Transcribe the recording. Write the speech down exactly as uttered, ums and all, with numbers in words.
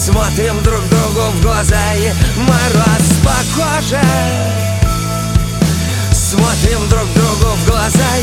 Смотрим друг другу в глаза, и мороз по коже. Смотрим друг другу в глаза,